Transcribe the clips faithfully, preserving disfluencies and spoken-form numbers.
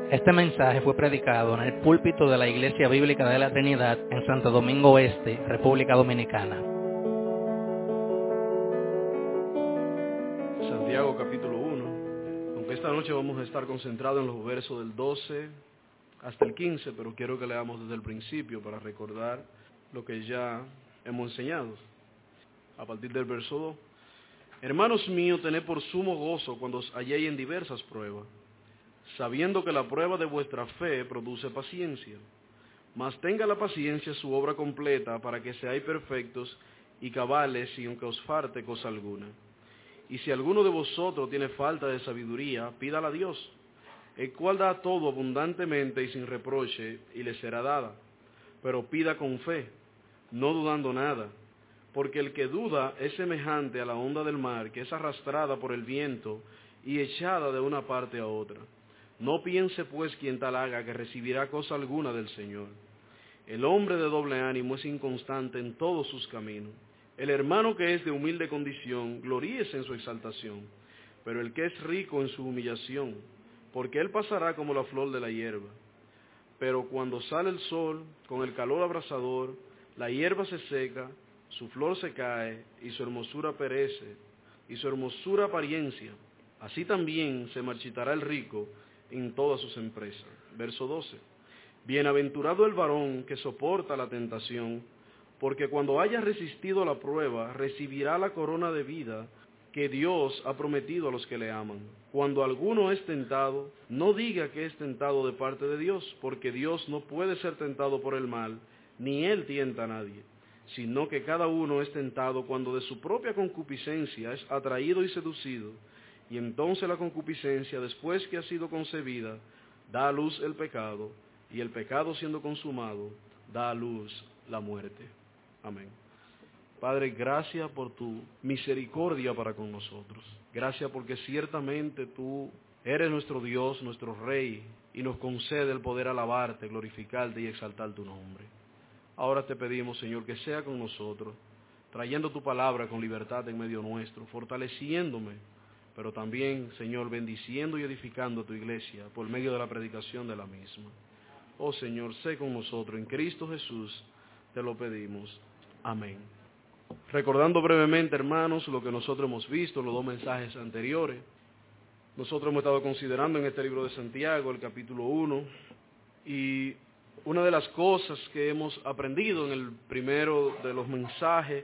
Este mensaje fue predicado en el púlpito de la Iglesia Bíblica de la Trinidad en Santo Domingo Este, República Dominicana. Santiago capítulo uno, aunque esta noche vamos a estar concentrados en los versos del doce hasta el quince, pero quiero que leamos desde el principio para recordar lo que ya hemos enseñado. A partir del verso dos. Hermanos míos, tened por sumo gozo cuando os halléis en diversas pruebas, sabiendo que la prueba de vuestra fe produce paciencia. Mas tenga la paciencia su obra completa, para que seáis perfectos y cabales, sin que os falte cosa alguna. Y si alguno de vosotros tiene falta de sabiduría, pídala a Dios, el cual da todo abundantemente y sin reproche, y le será dada. Pero pida con fe, no dudando nada, porque el que duda es semejante a la onda del mar, que es arrastrada por el viento y echada de una parte a otra. No piense pues quien tal haga que recibirá cosa alguna del Señor. El hombre de doble ánimo es inconstante en todos sus caminos. El hermano que es de humilde condición, gloríese en su exaltación, pero el que es rico en su humillación, porque él pasará como la flor de la hierba. Pero cuando sale el sol, con el calor abrasador, la hierba se seca, su flor se cae, y su hermosura perece, y su hermosura apariencia. Así también se marchitará el rico en todas sus empresas. Verso doce. Bienaventurado el varón que soporta la tentación, porque cuando haya resistido la prueba, recibirá la corona de vida que Dios ha prometido a los que le aman. Cuando alguno es tentado, no diga que es tentado de parte de Dios, porque Dios no puede ser tentado por el mal, ni él tienta a nadie, sino que cada uno es tentado cuando de su propia concupiscencia es atraído y seducido, y entonces la concupiscencia, después que ha sido concebida, da a luz el pecado, y el pecado siendo consumado, da a luz la muerte. Amén. Padre, gracias por tu misericordia para con nosotros. Gracias porque ciertamente tú eres nuestro Dios, nuestro Rey, y nos concede el poder alabarte, glorificarte y exaltar tu nombre. Ahora te pedimos, Señor, que sea con nosotros, trayendo tu palabra con libertad en medio nuestro, fortaleciéndome, pero también, Señor, bendiciendo y edificando tu iglesia por medio de la predicación de la misma. Oh Señor, sé con nosotros, en Cristo Jesús te lo pedimos. Amén. Recordando brevemente, hermanos, lo que nosotros hemos visto en los dos mensajes anteriores, nosotros hemos estado considerando en este libro de Santiago, el capítulo uno, y una de las cosas que hemos aprendido en el primero de los mensajes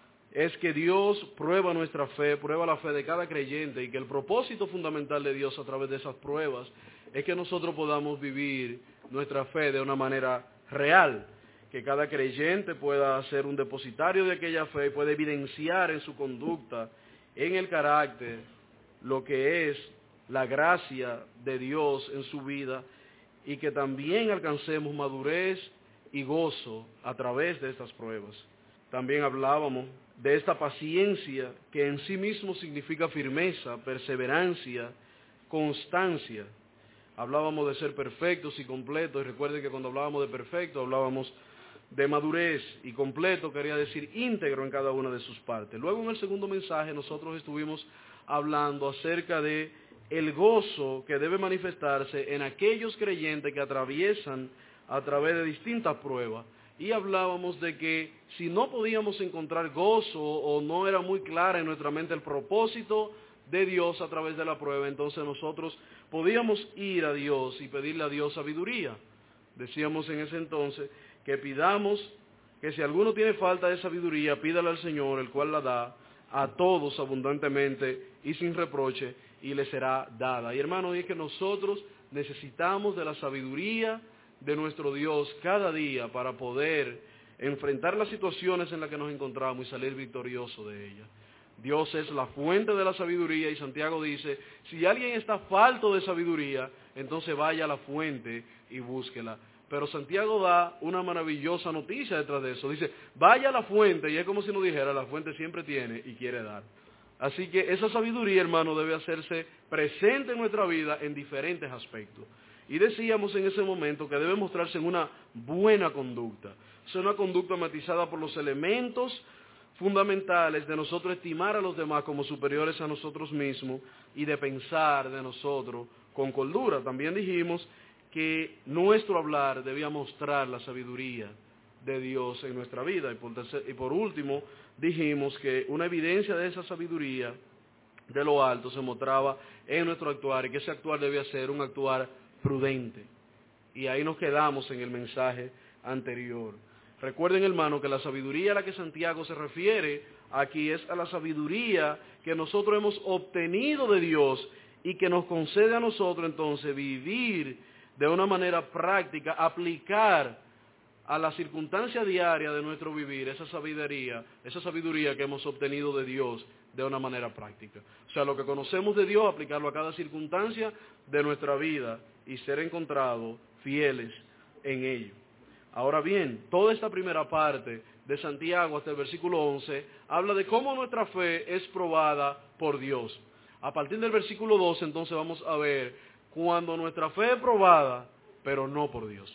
es que Dios prueba nuestra fe, prueba la fe de cada creyente, y que el propósito fundamental de Dios a través de esas pruebas es que nosotros podamos vivir nuestra fe de una manera real, que cada creyente pueda ser un depositario de aquella fe y pueda evidenciar en su conducta, en el carácter, lo que es la gracia de Dios en su vida, y que también alcancemos madurez y gozo a través de estas pruebas. También hablábamos de esta paciencia que en sí mismo significa firmeza, perseverancia, constancia. Hablábamos de ser perfectos y completos, y recuerden que cuando hablábamos de perfecto hablábamos de madurez, y completo quería decir íntegro en cada una de sus partes. Luego en el segundo mensaje nosotros estuvimos hablando acerca de el gozo que debe manifestarse en aquellos creyentes que atraviesan a través de distintas pruebas. Y hablábamos de que si no podíamos encontrar gozo o no era muy clara en nuestra mente el propósito de Dios a través de la prueba, entonces nosotros podíamos ir a Dios y pedirle a Dios sabiduría. Decíamos en ese entonces que pidamos que si alguno tiene falta de sabiduría, pídale al Señor, el cual la da a todos abundantemente y sin reproche, y le será dada. Y hermanos, es que nosotros necesitamos de la sabiduría de nuestro Dios cada día para poder enfrentar las situaciones en las que nos encontramos y salir victorioso de ellas. Dios es la fuente de la sabiduría, y Santiago dice, si alguien está falto de sabiduría, entonces vaya a la fuente y búsquela. Pero Santiago da una maravillosa noticia detrás de eso. Dice, vaya a la fuente, y es como si nos dijera, la fuente siempre tiene y quiere dar. Así que esa sabiduría, hermano, debe hacerse presente en nuestra vida en diferentes aspectos. Y decíamos en ese momento que debe mostrarse en una buena conducta. Es una conducta matizada por los elementos fundamentales de nosotros estimar a los demás como superiores a nosotros mismos y de pensar de nosotros con cordura. También dijimos que nuestro hablar debía mostrar la sabiduría de Dios en nuestra vida. Y por, tercer, y por último, dijimos que una evidencia de esa sabiduría de lo alto se mostraba en nuestro actuar, y que ese actuar debía ser un actuar prudente. Y ahí nos quedamos en el mensaje anterior. Recuerden, hermano, que la sabiduría a la que Santiago se refiere aquí es a la sabiduría que nosotros hemos obtenido de Dios y que nos concede a nosotros entonces vivir de una manera práctica, aplicar a la circunstancia diaria de nuestro vivir esa sabiduría, esa sabiduría que hemos obtenido de Dios de una manera práctica. O sea, lo que conocemos de Dios, aplicarlo a cada circunstancia de nuestra vida y ser encontrados fieles en ello. Ahora bien, toda esta primera parte de Santiago hasta el versículo once habla de cómo nuestra fe es probada por Dios. A partir del versículo doce entonces vamos a ver cuando nuestra fe es probada, pero no por Dios.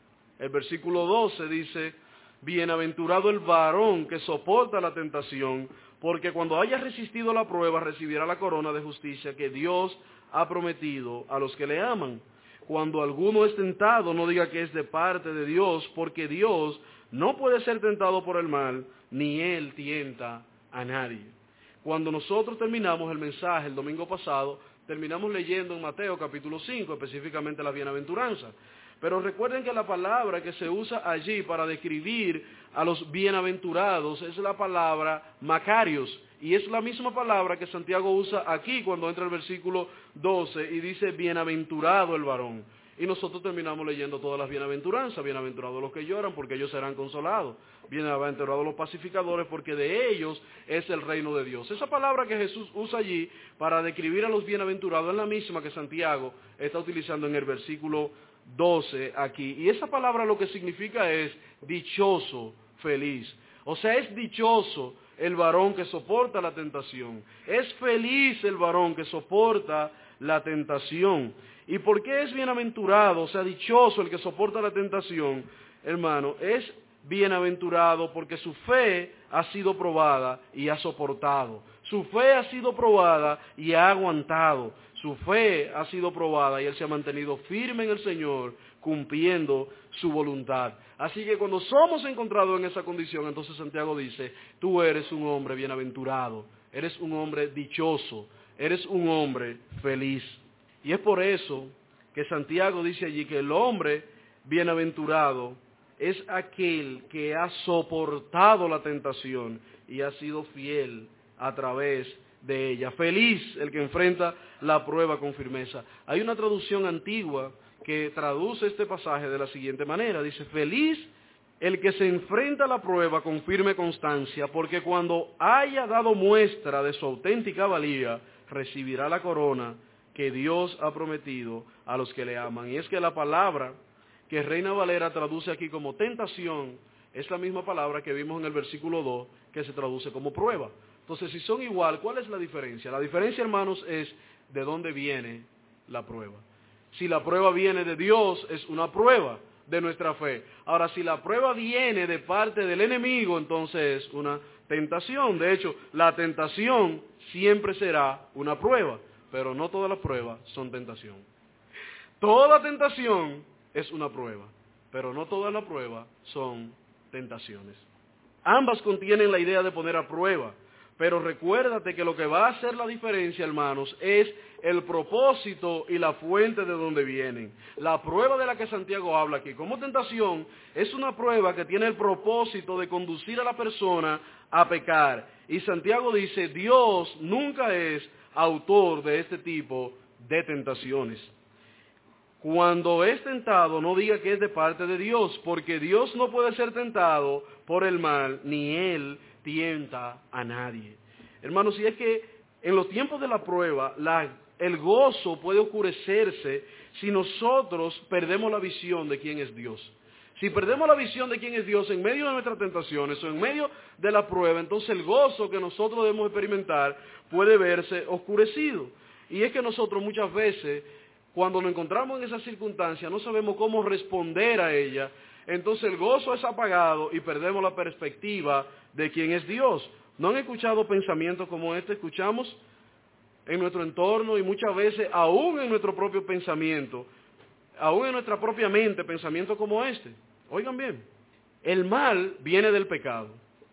El versículo doce dice: bienaventurado el varón que soporta la tentación, porque cuando haya resistido la prueba recibirá la corona de justicia que Dios ha prometido a los que le aman. Cuando alguno es tentado, no diga que es de parte de Dios, porque Dios no puede ser tentado por el mal, ni Él tienta a nadie. Cuando nosotros terminamos el mensaje el domingo pasado, terminamos leyendo en Mateo capítulo cinco, específicamente la bienaventuranza. Pero recuerden que la palabra que se usa allí para describir a los bienaventurados es la palabra Macarios. Y es la misma palabra que Santiago usa aquí cuando entra el versículo doce y dice bienaventurado el varón. Y nosotros terminamos leyendo todas las bienaventuranzas. Bienaventurados los que lloran porque ellos serán consolados. Bienaventurados los pacificadores porque de ellos es el reino de Dios. Esa palabra que Jesús usa allí para describir a los bienaventurados es la misma que Santiago está utilizando en el versículo doce aquí. Y esa palabra lo que significa es dichoso, feliz. O sea, es dichoso el varón que soporta la tentación. Es feliz el varón que soporta la tentación. ¿Y por qué es bienaventurado, o sea, dichoso el que soporta la tentación? Hermano, es bienaventurado porque su fe ha sido probada y ha soportado. Su fe ha sido probada y ha aguantado. Su fe ha sido probada y él se ha mantenido firme en el Señor, cumpliendo su voluntad. Así que cuando somos encontrados en esa condición, entonces Santiago dice, tú eres un hombre bienaventurado, eres un hombre dichoso, eres un hombre feliz. Y es por eso que Santiago dice allí que el hombre bienaventurado es aquel que ha soportado la tentación y ha sido fiel a través de ella. Feliz el que enfrenta la prueba con firmeza. Hay una traducción antigua que traduce este pasaje de la siguiente manera. Dice, feliz el que se enfrenta a la prueba con firme constancia, porque cuando haya dado muestra de su auténtica valía, recibirá la corona que Dios ha prometido a los que le aman. Y es que la palabra que Reina Valera traduce aquí como tentación es la misma palabra que vimos en el versículo dos, que se traduce como prueba. Entonces, si son igual, ¿cuál es la diferencia? La diferencia, hermanos, es de dónde viene la prueba. Si la prueba viene de Dios, es una prueba de nuestra fe. Ahora, si la prueba viene de parte del enemigo, entonces es una tentación. De hecho, la tentación siempre será una prueba, pero no todas las pruebas son tentación. Toda tentación es una prueba, pero no todas las pruebas son tentaciones. Ambas contienen la idea de poner a prueba. Pero recuérdate que lo que va a hacer la diferencia, hermanos, es el propósito y la fuente de donde vienen. La prueba de la que Santiago habla aquí, como tentación, es una prueba que tiene el propósito de conducir a la persona a pecar. Y Santiago dice, Dios nunca es autor de este tipo de tentaciones. Cuando es tentado, no diga que es de parte de Dios, porque Dios no puede ser tentado por el mal, ni Él tienta a nadie. Hermanos, si es que en los tiempos de la prueba, la, el gozo puede oscurecerse si nosotros perdemos la visión de quién es Dios. Si perdemos la visión de quién es Dios en medio de nuestras tentaciones o en medio de la prueba, entonces el gozo que nosotros debemos experimentar puede verse oscurecido. Y es que nosotros muchas veces, cuando nos encontramos en esa circunstancia, no sabemos cómo responder a ella. Entonces el gozo es apagado y perdemos la perspectiva de quién es Dios. ¿No han escuchado pensamientos como este? Escuchamos en nuestro entorno y muchas veces aún en nuestro propio pensamiento. aún en nuestra propia mente, pensamientos como este. Oigan bien, el mal viene del pecado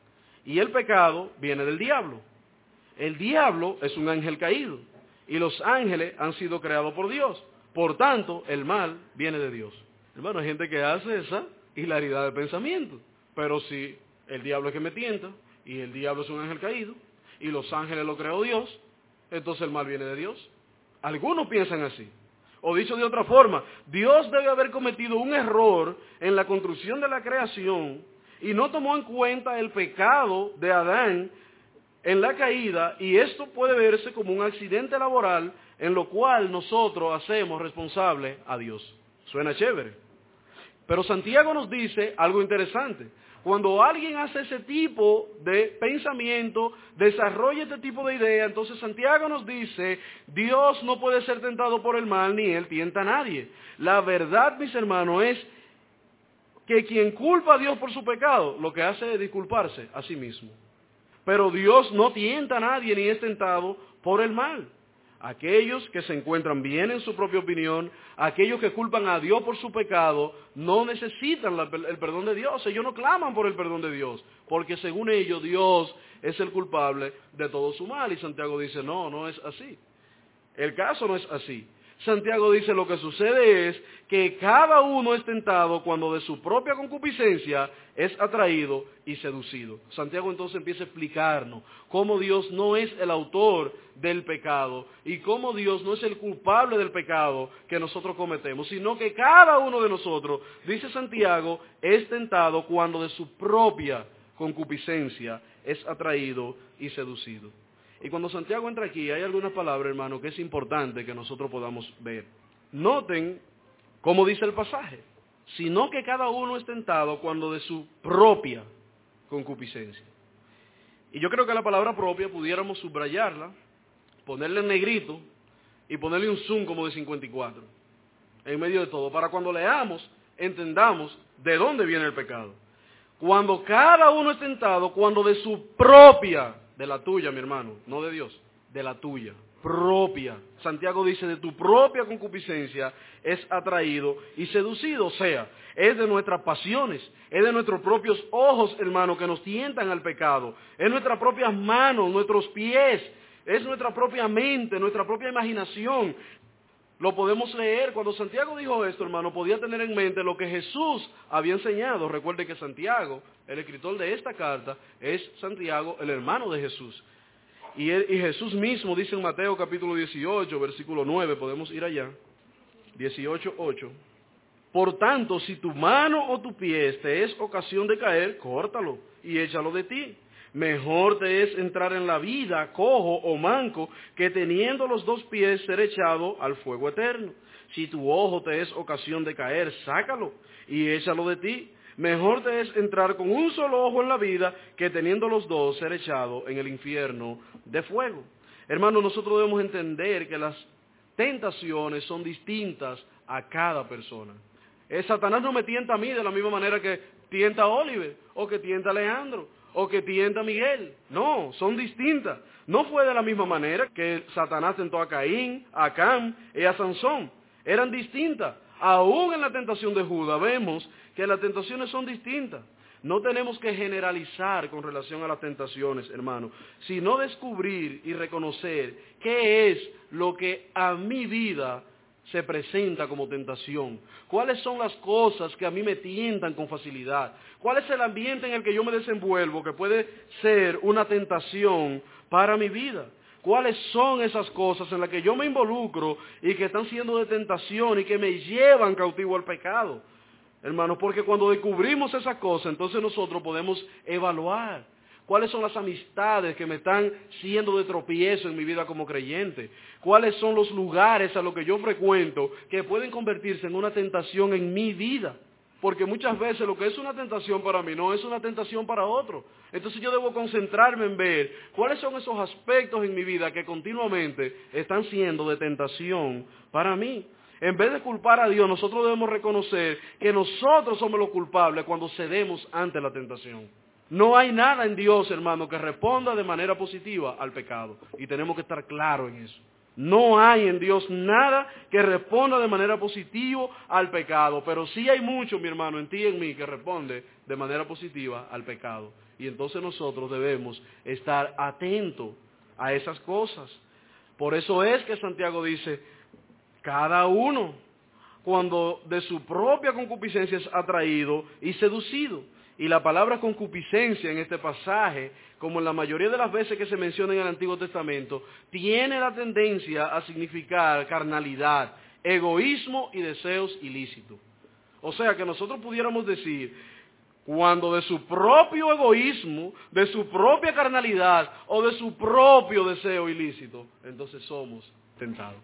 y el pecado viene del diablo. El diablo es un ángel caído y los ángeles han sido creados por Dios. Por tanto, el mal viene de Dios. Hermano, hay gente que hace esa hilaridad de pensamiento. Pero si el diablo es que me tienta y el diablo es un ángel caído y los ángeles lo creó Dios, entonces el mal viene de Dios. Algunos piensan así. O dicho de otra forma, Dios debe haber cometido un error en la construcción de la creación y no tomó en cuenta el pecado de Adán en la caída, y esto puede verse como un accidente laboral en lo cual nosotros hacemos responsable a Dios. Suena chévere. Pero Santiago nos dice algo interesante. Cuando alguien hace ese tipo de pensamiento, desarrolla este tipo de idea, entonces Santiago nos dice, Dios no puede ser tentado por el mal, ni Él tienta a nadie. La verdad, mis hermanos, es que quien culpa a Dios por su pecado, lo que hace es disculparse a sí mismo. Pero Dios no tienta a nadie, ni es tentado por el mal. Aquellos que se encuentran bien en su propia opinión, aquellos que culpan a Dios por su pecado, no necesitan la, el perdón de Dios. Ellos no claman por el perdón de Dios, porque según ellos Dios es el culpable de todo su mal. Y Santiago dice, no, no es así. El caso no es así. Santiago dice, lo que sucede es que cada uno es tentado cuando de su propia concupiscencia es atraído y seducido. Santiago entonces empieza a explicarnos cómo Dios no es el autor del pecado y cómo Dios no es el culpable del pecado que nosotros cometemos, sino que cada uno de nosotros, dice Santiago, es tentado cuando de su propia concupiscencia es atraído y seducido. Y cuando Santiago entra aquí, hay algunas palabras, hermano, que es importante que nosotros podamos ver. Noten cómo dice el pasaje, sino que cada uno es tentado cuando de su propia concupiscencia. Y yo creo que la palabra propia pudiéramos subrayarla, ponerle en negrito y ponerle un zoom como de cincuenta y cuatro, en medio de todo, para cuando leamos, entendamos de dónde viene el pecado. Cuando cada uno es tentado, cuando de su propia, de la tuya, mi hermano, no de Dios, de la tuya, propia. Santiago dice, de tu propia concupiscencia es atraído y seducido, o sea, es de nuestras pasiones, es de nuestros propios ojos, hermano, que nos tientan al pecado, es nuestras propias manos, nuestros pies, es nuestra propia mente, nuestra propia imaginación. Lo podemos leer. Cuando Santiago dijo esto, hermano, podía tener en mente lo que Jesús había enseñado. Recuerde que Santiago, el escritor de esta carta, es Santiago, el hermano de Jesús. Y, él, y Jesús mismo dice en Mateo capítulo dieciocho, versículo nueve, podemos ir allá, dieciocho, ocho. Por tanto, si tu mano o tu pie te es ocasión de caer, córtalo y échalo de ti. Mejor te es entrar en la vida cojo o manco que teniendo los dos pies ser echado al fuego eterno. Si tu ojo te es ocasión de caer, sácalo y échalo de ti. Mejor te es entrar con un solo ojo en la vida que teniendo los dos ser echado en el infierno de fuego. Hermanos, nosotros debemos entender que las tentaciones son distintas a cada persona. Eh, Satanás no me tienta a mí de la misma manera que tienta a Oliver o que tienta a Leandro o que tienta a Miguel. No, son distintas. No fue de la misma manera que Satanás tentó a Caín, a Cam y a Sansón. Eran distintas. Aún en la tentación de Judas vemos que las tentaciones son distintas. No tenemos que generalizar con relación a las tentaciones, hermano, sino descubrir y reconocer qué es lo que a mi vida se presenta como tentación. ¿Cuáles son las cosas que a mí me tientan con facilidad? ¿Cuál es el ambiente en el que yo me desenvuelvo que puede ser una tentación para mi vida? ¿Cuáles son esas cosas en las que yo me involucro y que están siendo de tentación y que me llevan cautivo al pecado? Hermanos, porque cuando descubrimos esas cosas, entonces nosotros podemos evaluar cuáles son las amistades que me están siendo de tropiezo en mi vida como creyente, cuáles son los lugares a los que yo frecuento que pueden convertirse en una tentación en mi vida. Porque muchas veces lo que es una tentación para mí no es una tentación para otro. Entonces yo debo concentrarme en ver cuáles son esos aspectos en mi vida que continuamente están siendo de tentación para mí. En vez de culpar a Dios, nosotros debemos reconocer que nosotros somos los culpables cuando cedemos ante la tentación. No hay nada en Dios, hermano, que responda de manera positiva al pecado. Y tenemos que estar claros en eso. No hay en Dios nada que responda de manera positiva al pecado, pero sí hay mucho, mi hermano, en ti y en mí que responde de manera positiva al pecado. Y entonces nosotros debemos estar atentos a esas cosas. Por eso es que Santiago dice, cada uno, cuando de su propia concupiscencia es atraído y seducido. Y la palabra concupiscencia en este pasaje, como en la mayoría de las veces que se menciona en el Antiguo Testamento, tiene la tendencia a significar carnalidad, egoísmo y deseos ilícitos. O sea que nosotros pudiéramos decir, cuando de su propio egoísmo, de su propia carnalidad o de su propio deseo ilícito, entonces somos tentados.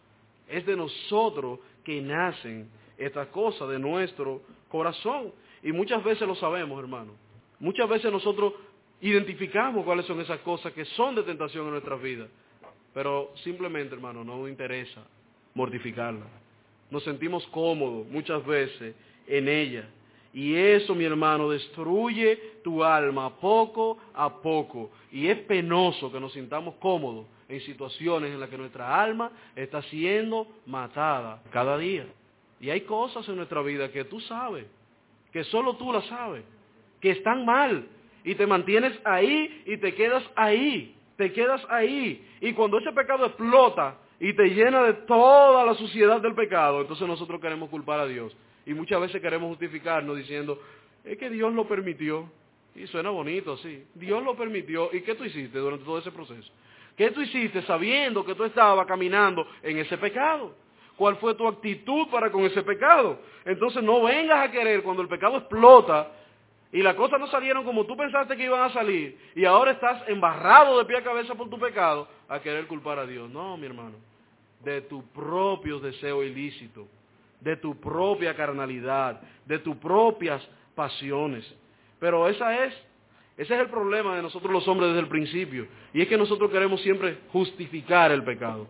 Es de nosotros que nacen estas cosas, de nuestro corazón. Y muchas veces lo sabemos, hermano. Muchas veces nosotros identificamos cuáles son esas cosas que son de tentación en nuestras vidas. Pero simplemente, hermano, no nos interesa mortificarlas. Nos sentimos cómodos muchas veces en ellas. Y eso, mi hermano, destruye tu alma poco a poco. Y es penoso que nos sintamos cómodos en situaciones en las que nuestra alma está siendo matada cada día. Y hay cosas en nuestra vida que tú sabes, que solo tú las sabes, que están mal. Y te mantienes ahí y te quedas ahí, te quedas ahí. Y cuando ese pecado explota y te llena de toda la suciedad del pecado, entonces nosotros queremos culpar a Dios. Y muchas veces queremos justificarnos diciendo, es que Dios lo permitió. Y suena bonito así. Dios lo permitió. ¿Y qué tú hiciste durante todo ese proceso? ¿Qué tú hiciste sabiendo que tú estabas caminando en ese pecado? ¿Cuál fue tu actitud para con ese pecado? Entonces no vengas a querer cuando el pecado explota y las cosas no salieron como tú pensaste que iban a salir y ahora estás embarrado de pie a cabeza por tu pecado, a querer culpar a Dios. No, mi hermano. De tu propio deseo ilícito, de tu propia carnalidad, de tus propias pasiones. Pero esa es, ese es el problema de nosotros los hombres desde el principio. Y es que nosotros queremos siempre justificar el pecado.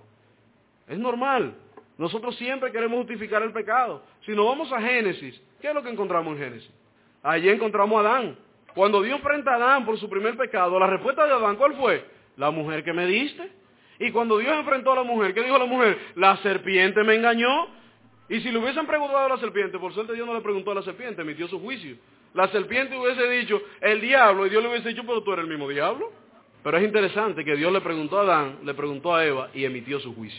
Es normal. Nosotros siempre queremos justificar el pecado. Si nos vamos a Génesis, ¿qué es lo que encontramos en Génesis? Allí encontramos a Adán. Cuando Dios enfrenta a Adán por su primer pecado, la respuesta de Adán, ¿cuál fue? La mujer que me diste. Y cuando Dios enfrentó a la mujer, ¿qué dijo la mujer? La serpiente me engañó. Y si le hubiesen preguntado a la serpiente, por suerte Dios no le preguntó a la serpiente, emitió su juicio. La serpiente hubiese dicho, el diablo, y Dios le hubiese dicho, pero tú eres el mismo diablo. Pero es interesante que Dios le preguntó a Adán, le preguntó a Eva, y emitió su juicio.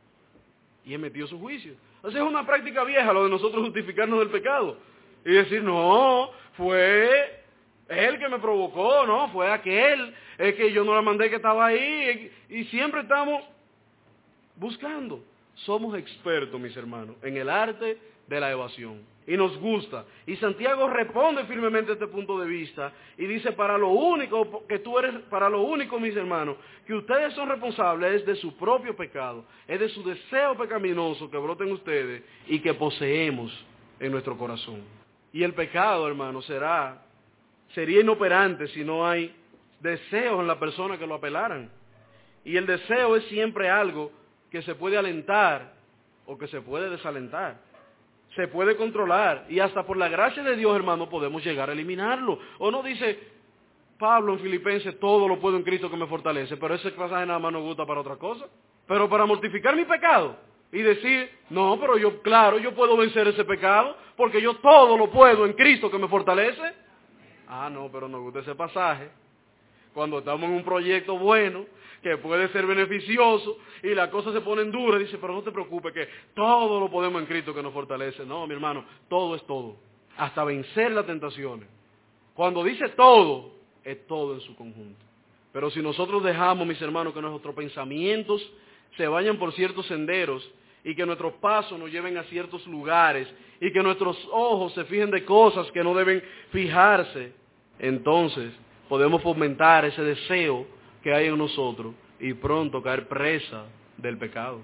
Y emitió su juicio. Entonces es una práctica vieja lo de nosotros justificarnos del pecado. Y decir, no, fue él que me provocó, no, fue aquel, es que yo no la mandé que estaba ahí. Y siempre estamos buscando. Somos expertos, mis hermanos, en el arte de la evasión. Y nos gusta. Y Santiago responde firmemente a este punto de vista y dice, para lo único que tú eres, para lo único, mis hermanos, que ustedes son responsables es de su propio pecado, es de su deseo pecaminoso que brota en ustedes y que poseemos en nuestro corazón. Y el pecado, hermano, será, sería inoperante si no hay deseos en la persona que lo apelaran. Y el deseo es siempre algo que se puede alentar o que se puede desalentar. Se puede controlar y hasta por la gracia de Dios, hermano, podemos llegar a eliminarlo. O no dice Pablo en Filipenses, todo lo puedo en Cristo que me fortalece, pero ese pasaje nada más nos gusta para otra cosa. Pero para mortificar mi pecado y decir, no, pero yo, claro, yo puedo vencer ese pecado porque yo todo lo puedo en Cristo que me fortalece. Ah, no, pero nos gusta ese pasaje. Cuando estamos en un proyecto bueno, que puede ser beneficioso, y las cosas se ponen duras, dice, pero no te preocupes, que todo lo podemos en Cristo que nos fortalece. No, mi hermano, todo es todo. Hasta vencer las tentaciones. Cuando dice todo, es todo en su conjunto. Pero si nosotros dejamos, mis hermanos, que nuestros pensamientos se vayan por ciertos senderos, y que nuestros pasos nos lleven a ciertos lugares, y que nuestros ojos se fijen de cosas que no deben fijarse, entonces podemos fomentar ese deseo que hay en nosotros y pronto caer presa del pecado.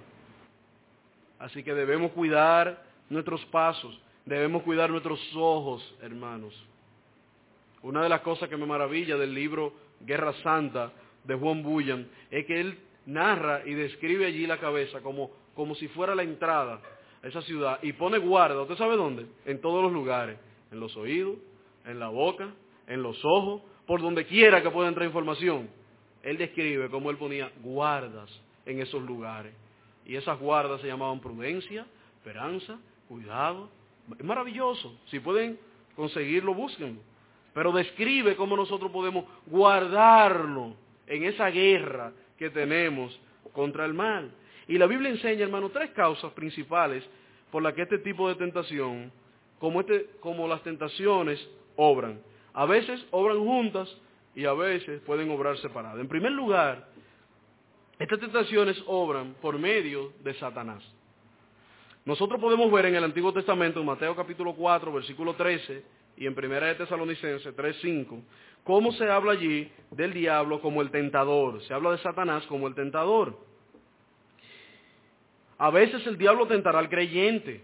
Así que debemos cuidar nuestros pasos, debemos cuidar nuestros ojos, hermanos. Una de las cosas que me maravilla del libro Guerra Santa de Juan Bunyan es que él narra y describe allí la cabeza como, como si fuera la entrada a esa ciudad y pone guarda, ¿usted sabe dónde? En todos los lugares, en los oídos, en la boca, en los ojos, por donde quiera que pueda entrar información. Él describe cómo él ponía guardas en esos lugares. Y esas guardas se llamaban prudencia, esperanza, cuidado. Es maravilloso. Si pueden conseguirlo, búsquenlo. Pero describe cómo nosotros podemos guardarlo en esa guerra que tenemos contra el mal. Y la Biblia enseña, hermano, tres causas principales por las que este tipo de tentación, como, este, como las tentaciones, obran. A veces obran juntas y a veces pueden obrar separadas. En primer lugar, estas tentaciones obran por medio de Satanás. Nosotros podemos ver en el Antiguo Testamento, en Mateo capítulo cuatro, versículo trece, y en Primera de Tesalonicenses tres, cinco, cómo se habla allí del diablo como el tentador. Se habla de Satanás como el tentador. A veces el diablo tentará al creyente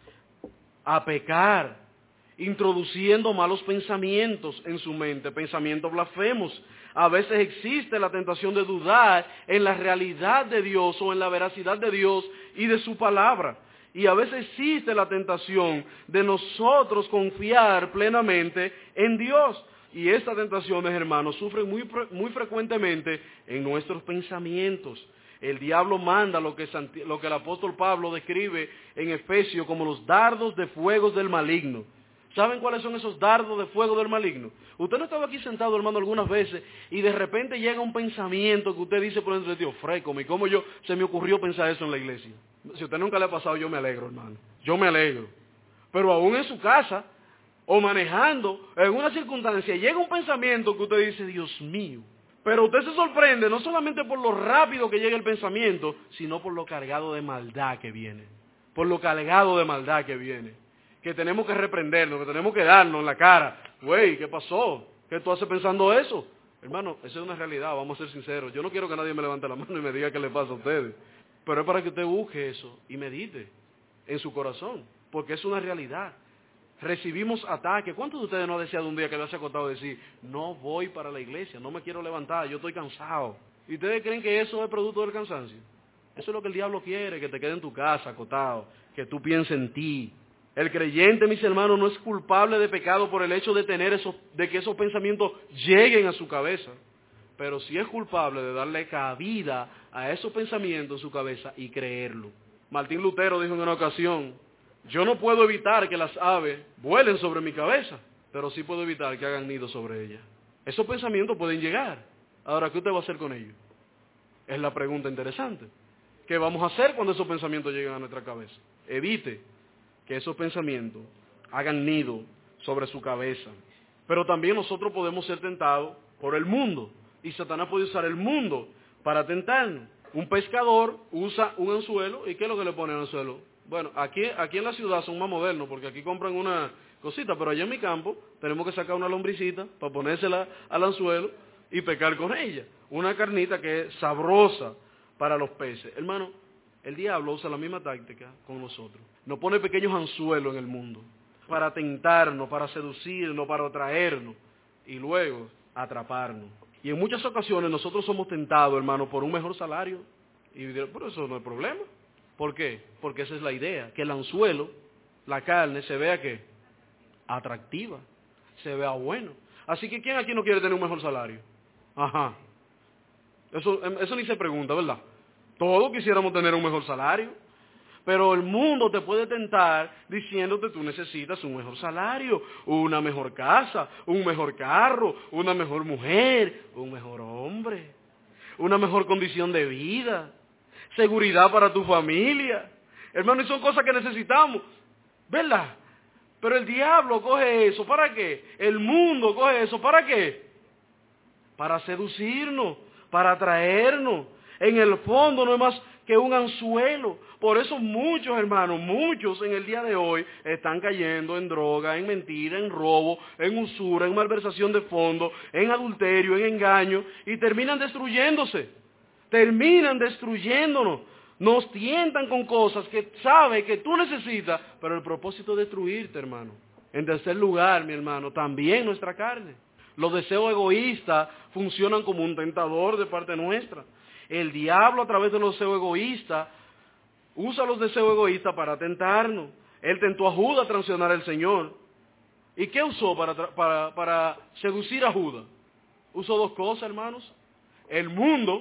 a pecar, introduciendo malos pensamientos en su mente, pensamientos blasfemos. A veces existe la tentación de dudar en la realidad de Dios o en la veracidad de Dios y de su palabra. Y a veces existe la tentación de nosotros confiar plenamente en Dios. Y estas tentaciones, hermanos, sufren muy, muy frecuentemente en nuestros pensamientos. El diablo manda lo que, lo que el apóstol Pablo describe en Efesios como los dardos de fuego del maligno. ¿Saben cuáles son esos dardos de fuego del maligno? Usted no estaba aquí sentado, hermano, algunas veces y de repente llega un pensamiento que usted dice por dentro de Dios, frécome, ¿y cómo yo se me ocurrió pensar eso en la iglesia? Si a usted nunca le ha pasado, yo me alegro, hermano. Yo me alegro. Pero aún en su casa o manejando, en una circunstancia, llega un pensamiento que usted dice, Dios mío. Pero usted se sorprende no solamente por lo rápido que llega el pensamiento, sino por lo cargado de maldad que viene. Por lo cargado de maldad que viene. Que tenemos que reprendernos, que tenemos que darnos en la cara. Güey, ¿qué pasó? ¿Qué tú haces pensando eso? Hermano, esa es una realidad, vamos a ser sinceros. Yo no quiero que nadie me levante la mano y me diga qué le pasa a ustedes. Pero es para que usted busque eso y medite en su corazón. Porque es una realidad. Recibimos ataques. ¿Cuántos de ustedes no han deseado un día que le haya acostado decir, no voy para la iglesia, no me quiero levantar, yo estoy cansado? ¿Y ustedes creen que eso es producto del cansancio? Eso es lo que el diablo quiere, que te quede en tu casa acostado, que tú pienses en ti. El creyente, mis hermanos, no es culpable de pecado por el hecho de tener esos, de que esos pensamientos lleguen a su cabeza. Pero sí es culpable de darle cabida a esos pensamientos en su cabeza y creerlo. Martín Lutero dijo en una ocasión, yo no puedo evitar que las aves vuelen sobre mi cabeza, pero sí puedo evitar que hagan nido sobre ella. Esos pensamientos pueden llegar. Ahora, ¿qué usted va a hacer con ellos? Es la pregunta interesante. ¿Qué vamos a hacer cuando esos pensamientos lleguen a nuestra cabeza? Evite que esos pensamientos hagan nido sobre su cabeza. Pero también nosotros podemos ser tentados por el mundo. Y Satanás puede usar el mundo para tentarnos. Un pescador usa un anzuelo. ¿Y qué es lo que le pone al anzuelo? Bueno, aquí, aquí en la ciudad son más modernos porque aquí compran una cosita. Pero allá en mi campo tenemos que sacar una lombricita para ponérsela al anzuelo y pescar con ella. Una carnita que es sabrosa para los peces. Hermano, el diablo usa la misma táctica con nosotros. Nos pone pequeños anzuelos en el mundo para tentarnos, para seducirnos, para atraernos y luego atraparnos. Y en muchas ocasiones nosotros somos tentados, hermano, por un mejor salario. Y dirán, pero eso no es problema. ¿Por qué? Porque esa es la idea, que el anzuelo, la carne, se vea ¿qué? Atractiva, se vea bueno. Así que ¿quién aquí no quiere tener un mejor salario? Ajá. Eso, eso ni se pregunta, ¿verdad? Todos quisiéramos tener un mejor salario, pero el mundo te puede tentar diciéndote tú necesitas un mejor salario, una mejor casa, un mejor carro, una mejor mujer, un mejor hombre, una mejor condición de vida, seguridad para tu familia. Hermano, y son cosas que necesitamos, ¿verdad? Pero el diablo coge eso, ¿para qué? El mundo coge eso, ¿para qué? Para seducirnos, para atraernos. En el fondo no es más que un anzuelo. Por eso muchos, hermanos, muchos en el día de hoy están cayendo en droga, en mentira, en robo, en usura, en malversación de fondos, en adulterio, en engaño, y terminan destruyéndose. Terminan destruyéndonos. Nos tientan con cosas que sabe que tú necesitas, pero el propósito es destruirte, hermano. En tercer lugar, mi hermano, también nuestra carne. Los deseos egoístas funcionan como un tentador de parte nuestra. El diablo, a través de los deseos egoístas, usa los deseos egoístas para tentarnos. Él tentó a Judas a traicionar al Señor. ¿Y qué usó para, para, para seducir a Judas? Usó dos cosas, hermanos. El mundo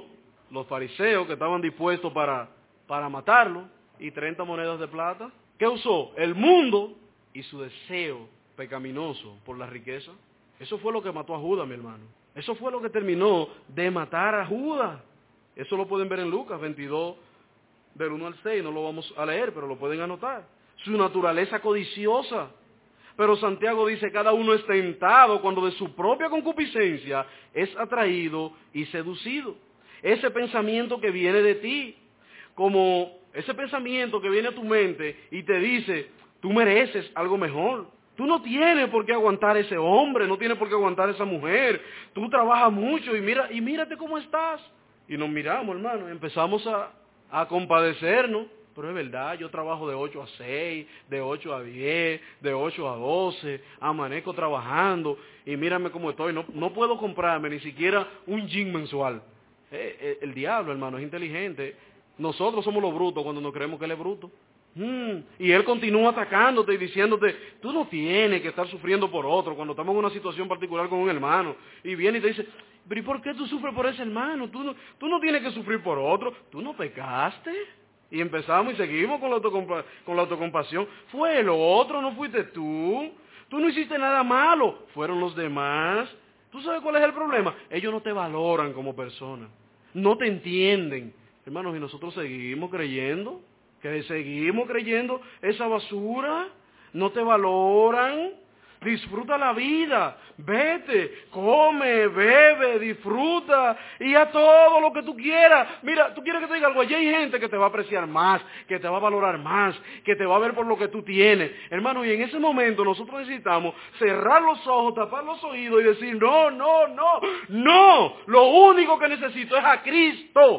los fariseos que estaban dispuestos para, para matarlo, y treinta monedas de plata. ¿Qué usó? El mundo y su deseo pecaminoso por la riqueza. Eso fue lo que mató a Judas, mi hermano. Eso fue lo que terminó de matar a Judas. Eso lo pueden ver en Lucas veintidós, del uno al seis, no lo vamos a leer, pero lo pueden anotar. Su naturaleza codiciosa. Pero Santiago dice, cada uno es tentado cuando de su propia concupiscencia es atraído y seducido. Ese pensamiento que viene de ti, como ese pensamiento que viene a tu mente y te dice, tú mereces algo mejor. Tú no tienes por qué aguantar ese hombre, no tienes por qué aguantar esa mujer. Tú trabajas mucho y mira y mírate cómo estás. Y nos miramos, hermano, y empezamos a, a compadecernos. Pero es verdad, yo trabajo de ocho a seis, de ocho a diez, de ocho a doce, amanezco trabajando y mírame cómo estoy. No, no puedo comprarme ni siquiera un jean mensual. Eh, eh, el diablo, hermano, es inteligente. Nosotros somos los brutos cuando nos creemos que él es bruto. Hmm. Y él continúa atacándote y diciéndote, tú no tienes que estar sufriendo por otro cuando estamos en una situación particular con un hermano. Y viene y te dice, pero ¿y por qué tú sufres por ese hermano? Tú no, tú no tienes que sufrir por otro. ¿Tú no pecaste? Y empezamos y seguimos con la, autocompa con la autocompasión. Fue el otro, no fuiste tú. Tú no hiciste nada malo, fueron los demás. ¿Tú sabes cuál es el problema? Ellos no te valoran como persona. No te entienden. Hermanos, y nosotros seguimos creyendo, que seguimos creyendo esa basura. No te valoran. Disfruta la vida, vete, come, bebe, disfruta y haz todo lo que tú quieras. Mira, tú quieres que te diga algo, allí hay gente que te va a apreciar más, que te va a valorar más, que te va a ver por lo que tú tienes. Hermano, y en ese momento nosotros necesitamos cerrar los ojos, tapar los oídos y decir, no, no, no, no, lo único que necesito es a Cristo.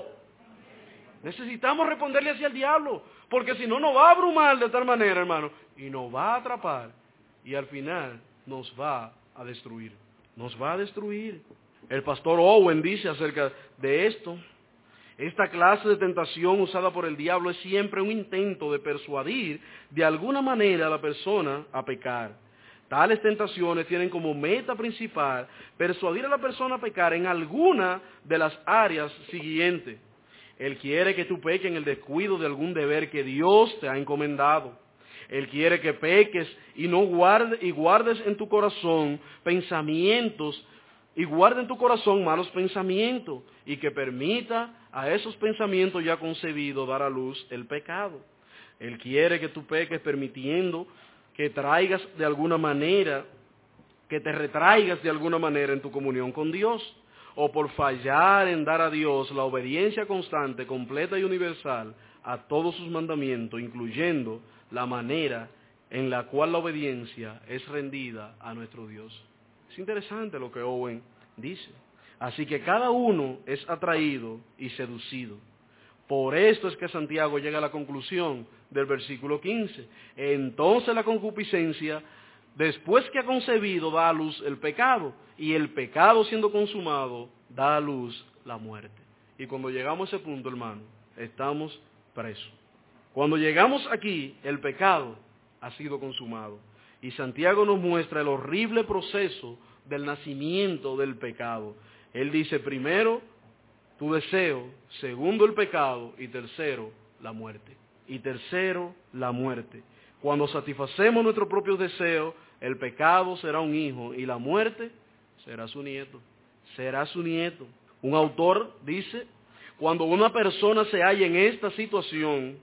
Necesitamos responderle hacia el diablo, porque si no nos va a abrumar de tal manera, hermano, y nos va a atrapar. Y al final nos va a destruir. Nos va a destruir. El pastor Owen dice acerca de esto, esta clase de tentación usada por el diablo es siempre un intento de persuadir de alguna manera a la persona a pecar. Tales tentaciones tienen como meta principal persuadir a la persona a pecar en alguna de las áreas siguientes. Él quiere que tú peques en el descuido de algún deber que Dios te ha encomendado. Él quiere que peques y no guarde, y guardes en tu corazón pensamientos, y guarde en tu corazón malos pensamientos, y que permita a esos pensamientos ya concebidos dar a luz el pecado. Él quiere que tú peques permitiendo que traigas de alguna manera, que te retraigas de alguna manera en tu comunión con Dios, o por fallar en dar a Dios la obediencia constante, completa y universal a todos sus mandamientos, incluyendo la manera en la cual la obediencia es rendida a nuestro Dios. Es interesante lo que Owen dice. Así que cada uno es atraído y seducido. Por esto es que Santiago llega a la conclusión del versículo quince. Entonces la concupiscencia, después que ha concebido, da a luz el pecado. Y el pecado siendo consumado, da a luz la muerte. Y cuando llegamos a ese punto, hermano, estamos presos. Cuando llegamos aquí, el pecado ha sido consumado. Y Santiago nos muestra el horrible proceso del nacimiento del pecado. Él dice, primero, tu deseo, segundo, el pecado, y tercero, la muerte. Y tercero, la muerte. Cuando satisfacemos nuestros propios deseos, el pecado será un hijo y la muerte será su nieto. Será su nieto. Un autor dice, cuando una persona se halla en esta situación,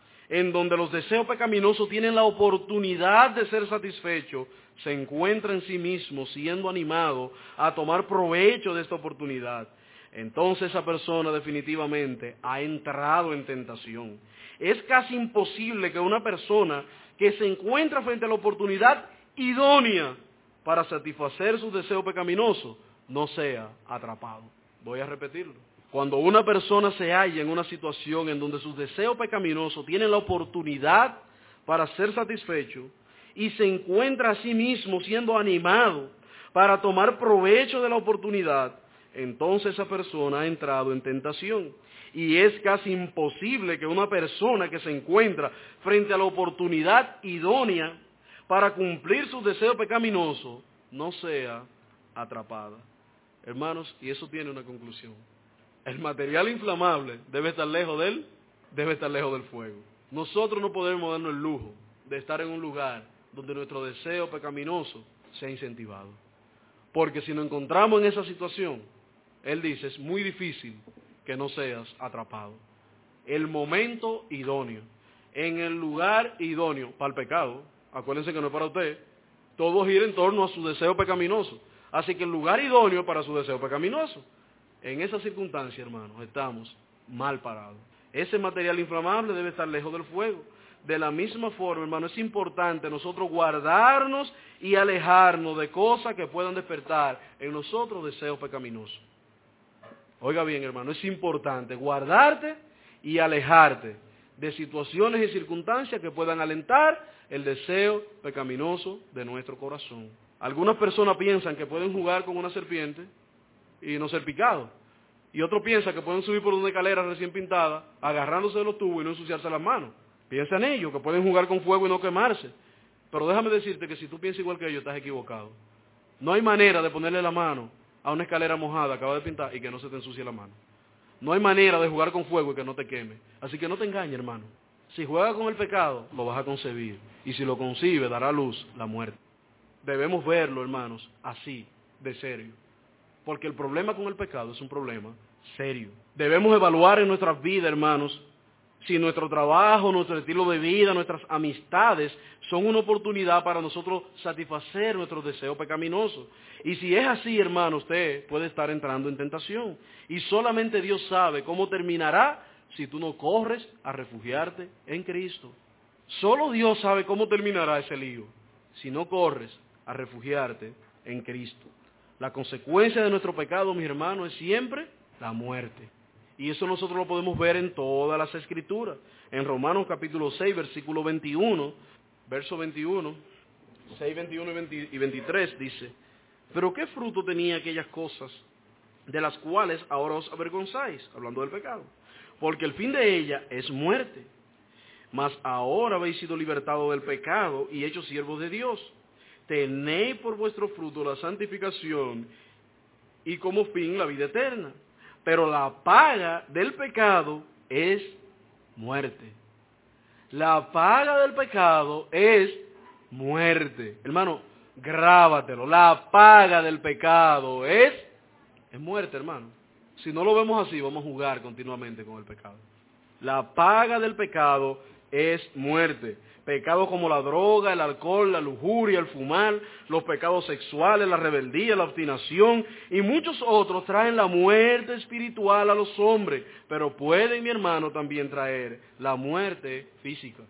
en donde los deseos pecaminosos tienen la oportunidad de ser satisfechos, se encuentra en sí mismo siendo animado a tomar provecho de esta oportunidad. Entonces esa persona definitivamente ha entrado en tentación. Es casi imposible que una persona que se encuentra frente a la oportunidad idónea para satisfacer sus deseos pecaminosos no sea atrapado. Voy a repetirlo. Cuando una persona se halla en una situación en donde sus deseos pecaminosos tienen la oportunidad para ser satisfechos y se encuentra a sí mismo siendo animado para tomar provecho de la oportunidad, entonces esa persona ha entrado en tentación. Y es casi imposible que una persona que se encuentra frente a la oportunidad idónea para cumplir sus deseos pecaminosos no sea atrapada. Hermanos, y eso tiene una conclusión. El material inflamable debe estar lejos del, debe estar lejos del fuego. Nosotros no podemos darnos el lujo de estar en un lugar donde nuestro deseo pecaminoso sea incentivado. Porque si nos encontramos en esa situación, él dice, es muy difícil que no seas atrapado. El momento idóneo, en el lugar idóneo para el pecado, acuérdense que no es para usted, todo gira en torno a su deseo pecaminoso. Así que el lugar idóneo para su deseo pecaminoso. En esa circunstancia, hermanos, estamos mal parados. Ese material inflamable debe estar lejos del fuego. De la misma forma, hermano, es importante nosotros guardarnos y alejarnos de cosas que puedan despertar en nosotros deseos pecaminosos. Oiga bien, hermano, es importante guardarte y alejarte de situaciones y circunstancias que puedan alentar el deseo pecaminoso de nuestro corazón. Algunas personas piensan que pueden jugar con una serpiente y no ser picado. Y otros piensan que pueden subir por una escalera recién pintada, agarrándose de los tubos y no ensuciarse las manos. Piensan ellos que pueden jugar con fuego y no quemarse. Pero déjame decirte que si tú piensas igual que ellos, estás equivocado. No hay manera de ponerle la mano a una escalera mojada, acabada de pintar, y que no se te ensucie la mano. No hay manera de jugar con fuego y que no te queme. Así que no te engañes, hermano. Si juegas con el pecado, lo vas a concebir. Y si lo concibe, dará a luz la muerte. Debemos verlo, hermanos, así, de serio. Porque el problema con el pecado es un problema serio. Debemos evaluar en nuestras vidas, hermanos, si nuestro trabajo, nuestro estilo de vida, nuestras amistades son una oportunidad para nosotros satisfacer nuestros deseos pecaminosos. Y si es así, hermano, usted puede estar entrando en tentación. Y solamente Dios sabe cómo terminará si tú no corres a refugiarte en Cristo. Solo Dios sabe cómo terminará ese lío si no corres a refugiarte en Cristo. La consecuencia de nuestro pecado, mis hermanos, es siempre la muerte. Y eso nosotros lo podemos ver en todas las Escrituras. En Romanos capítulo seis, versículo veintiuno, verso veintiuno, seis, veintiuno y veintitrés dice, pero ¿qué fruto tenía aquellas cosas de las cuales ahora os avergonzáis? Hablando del pecado. Porque el fin de ella es muerte. Mas ahora habéis sido libertados del pecado y hechos siervos de Dios. Tenéis por vuestro fruto la santificación y como fin la vida eterna. Pero la paga del pecado es muerte. La paga del pecado es muerte. Hermano, grábatelo. La paga del pecado es, es muerte, hermano. Si no lo vemos así, vamos a jugar continuamente con el pecado. La paga del pecado es muerte. Pecados como la droga, el alcohol, la lujuria, el fumar, los pecados sexuales, la rebeldía, la obstinación y muchos otros traen la muerte espiritual a los hombres, pero pueden, mi hermano, también traer la muerte física.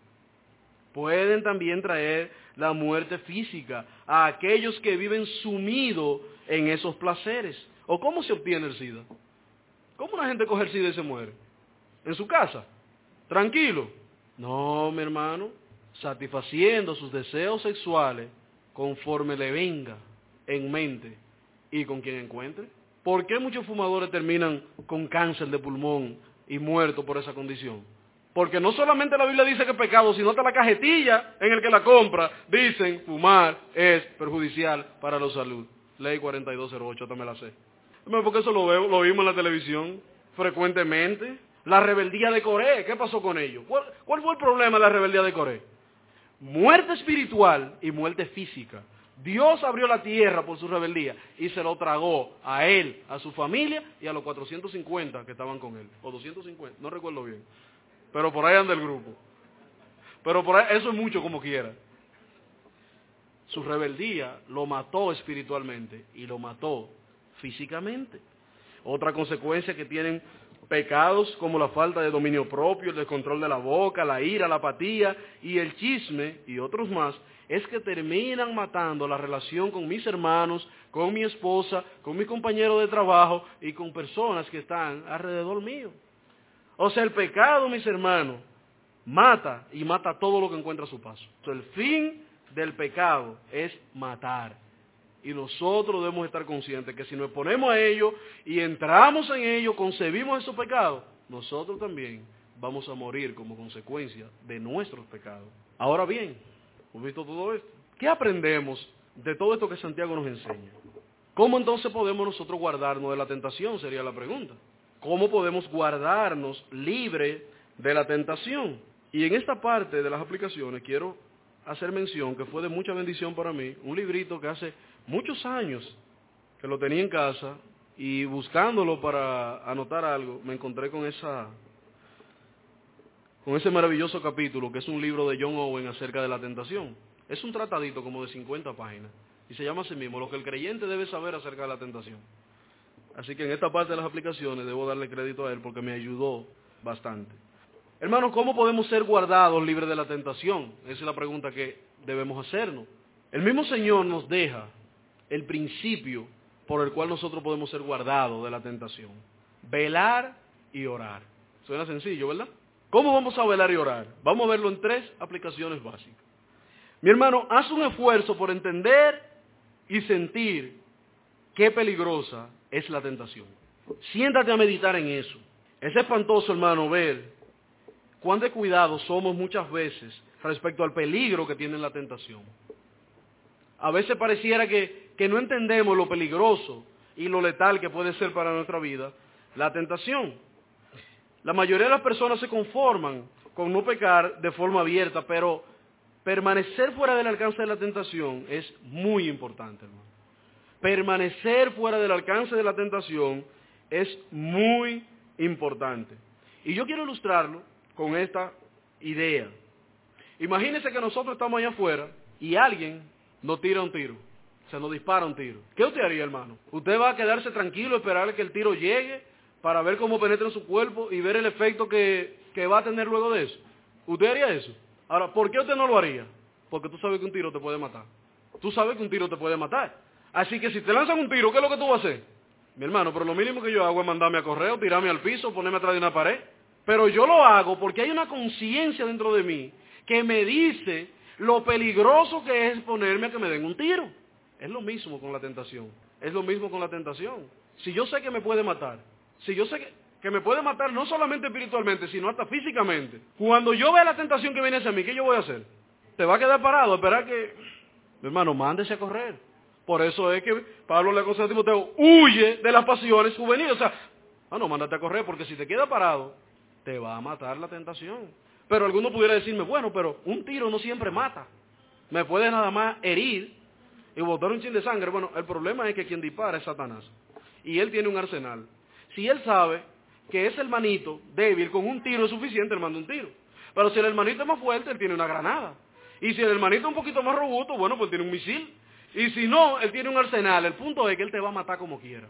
Pueden también traer la muerte física a aquellos que viven sumidos en esos placeres. ¿O cómo se obtiene el SIDA? ¿Cómo una gente coge el SIDA y se muere? ¿En su casa? ¿Tranquilo? No, mi hermano. Satisfaciendo sus deseos sexuales conforme le venga en mente y con quien encuentre. ¿Por qué muchos fumadores terminan con cáncer de pulmón y muertos por esa condición? Porque no solamente la Biblia dice que es pecado, sino hasta la cajetilla en el que la compra dicen fumar es perjudicial para la salud. Ley cuarenta y dos cero ocho, también la sé. Porque eso lo veo, lo vimos en la televisión frecuentemente. La rebeldía de Coré, ¿qué pasó con ellos? ¿Cuál, cuál fue el problema de la rebeldía de Coré? Muerte espiritual y muerte física. Dios abrió la tierra por su rebeldía y se lo tragó a él, a su familia y a los cuatrocientos cincuenta que estaban con él. O doscientos cincuenta, no recuerdo bien. Pero por ahí anda el grupo. Pero por ahí, eso es mucho como quiera. Su rebeldía lo mató espiritualmente y lo mató físicamente. Otra consecuencia que tienen pecados como la falta de dominio propio, el descontrol de la boca, la ira, la apatía y el chisme y otros más, es que terminan matando la relación con mis hermanos, con mi esposa, con mi compañero de trabajo y con personas que están alrededor mío. O sea, el pecado, mis hermanos, mata y mata todo lo que encuentra a su paso. O sea, el fin del pecado es matar. Y nosotros debemos estar conscientes que si nos ponemos a ello y entramos en ello, concebimos esos pecados, nosotros también vamos a morir como consecuencia de nuestros pecados. Ahora bien, ¿hemos visto todo esto? ¿Qué aprendemos de todo esto que Santiago nos enseña? ¿Cómo entonces podemos nosotros guardarnos de la tentación? Sería la pregunta. cómo podemos guardarnos libre de la tentación. Y en esta parte de las aplicaciones quiero hacer mención que fue de mucha bendición para mí, un librito que hace muchos años que lo tenía en casa y buscándolo para anotar algo, me encontré con esa con ese maravilloso capítulo que es un libro de John Owen acerca de la tentación. Es un tratadito como de cincuenta páginas y se llama así mismo, lo que el creyente debe saber acerca de la tentación. Así que en esta parte de las aplicaciones debo darle crédito a él porque me ayudó bastante. Hermanos, ¿cómo podemos ser guardados libres de la tentación? Esa es la pregunta que debemos hacernos. El mismo Señor nos deja el principio por el cual nosotros podemos ser guardados de la tentación. Velar y orar. Suena sencillo, ¿verdad? ¿Cómo vamos a velar y orar? Vamos a verlo en tres aplicaciones básicas. Mi hermano, haz un esfuerzo por entender y sentir qué peligrosa es la tentación. Siéntate a meditar en eso. Es espantoso, hermano, ver cuán descuidados somos muchas veces respecto al peligro que tiene la tentación. A veces pareciera que, que no entendemos lo peligroso y lo letal que puede ser para nuestra vida la tentación. La mayoría de las personas se conforman con no pecar de forma abierta, pero permanecer fuera del alcance de la tentación es muy importante, hermano. Permanecer fuera del alcance de la tentación es muy importante. Y yo quiero ilustrarlo con esta idea. Imagínense que nosotros estamos allá afuera y alguien nos tira un tiro, se nos dispara un tiro. ¿Qué usted haría, hermano? ¿Usted va a quedarse tranquilo, esperar que el tiro llegue para ver cómo penetra en su cuerpo y ver el efecto que, que va a tener luego de eso? ¿Usted haría eso? Ahora, ¿por qué usted no lo haría? Porque tú sabes que un tiro te puede matar. Tú sabes que un tiro te puede matar. Así que si te lanzan un tiro, ¿qué es lo que tú vas a hacer? Mi hermano, pero lo mínimo que yo hago es mandarme a correr, o tirarme al piso, ponerme atrás de una pared. Pero yo lo hago porque hay una conciencia dentro de mí que me dice lo peligroso que es ponerme a que me den un tiro. Es lo mismo con la tentación. Es lo mismo con la tentación. Si yo sé que me puede matar, si yo sé que, que me puede matar no solamente espiritualmente, sino hasta físicamente, cuando yo vea la tentación que viene hacia mí, ¿qué yo voy a hacer? ¿Te va a quedar parado a esperar que... Mi hermano, mándese a correr. Por eso es que Pablo le aconseja a Timoteo, huye de las pasiones juveniles. O sea, ah, no, mándate a correr, porque si te queda parado, te va a matar la tentación. Pero alguno pudiera decirme, bueno, pero un tiro no siempre mata. Me puede nada más herir y botar un chin de sangre. Bueno, el problema es que quien dispara es Satanás. Y él tiene un arsenal. Si él sabe que ese hermanito débil con un tiro es suficiente, él manda un tiro. Pero si el hermanito es más fuerte, él tiene una granada. Y si el hermanito es un poquito más robusto, bueno, pues tiene un misil. Y si no, él tiene un arsenal. El punto es que él te va a matar como quiera.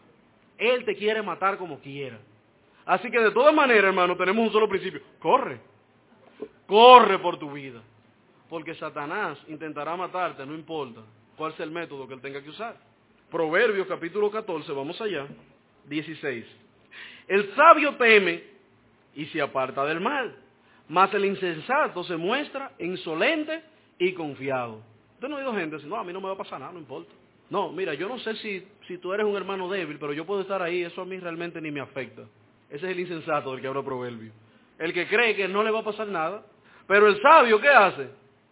Él te quiere matar como quiera. Así que de todas maneras, hermano, tenemos un solo principio. Corre. Corre por tu vida. Porque Satanás intentará matarte, no importa cuál sea el método que él tenga que usar. Proverbios capítulo catorce, vamos allá, dieciséis. El sabio teme y se aparta del mal, mas el insensato se muestra insolente y confiado. Usted no ha oído gente decir, no, a mí no me va a pasar nada, no importa. No, mira, yo no sé si, si tú eres un hermano débil, pero yo puedo estar ahí, eso a mí realmente ni me afecta. Ese es el insensato del que habla Proverbio. El que cree que no le va a pasar nada, pero el sabio, ¿qué hace?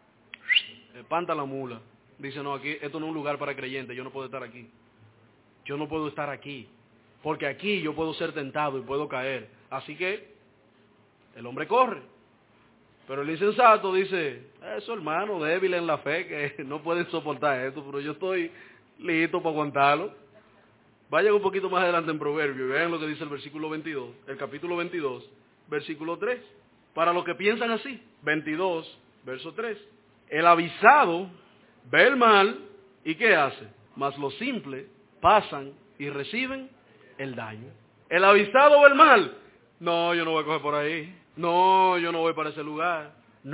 Espanta la mula. Dice, no, aquí, esto no es un lugar para creyentes, yo no puedo estar aquí. Yo no puedo estar aquí, porque aquí yo puedo ser tentado y puedo caer. Así que el hombre corre. Pero el insensato dice, eso hermano, débil en la fe, que no pueden soportar esto, pero yo estoy listo para aguantarlo. Vayan un poquito más adelante en Proverbio y vean lo que dice el versículo veintidós, el capítulo veintidós, versículo tres. Para los que piensan así, veintidós, verso tres. El avisado ve el mal y ¿qué hace? Mas los simples pasan y reciben el daño. El avisado ve el mal. No, yo no voy a coger por ahí. No, yo no voy para ese lugar.